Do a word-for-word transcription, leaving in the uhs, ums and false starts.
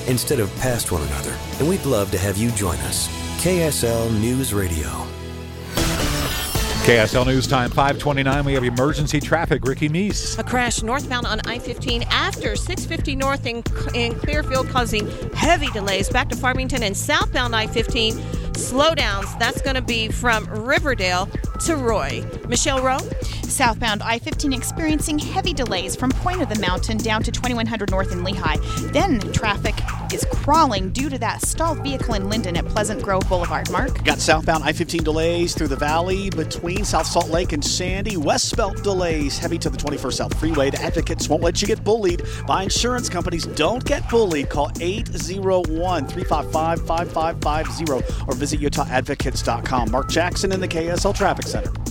instead of past one another, and we'd love to have you join us. K S L News Radio. K S L News Time, five twenty-nine. We have emergency traffic. Ricky Meese. A crash northbound on I fifteen after six fifty north in, in Clearfield, causing heavy delays back to Farmington, and southbound I fifteen slowdowns. That's going to be from Riverdale to Roy. Michelle Rowe. Southbound I fifteen experiencing heavy delays from Point of the Mountain down to twenty-one hundred north in Lehigh. Then traffic is crawling due to that stalled vehicle in Linden at Pleasant Grove Boulevard. Mark? Got southbound I fifteen delays through the valley between South Salt Lake and Sandy. Westbound delays heavy to the twenty-first South Freeway. The advocates won't let you get bullied by insurance companies. Don't get bullied. Call eight oh one, three five five, five five five zero or visit Utah Advocates dot com. Mark Jackson in the K S L Traffic Center.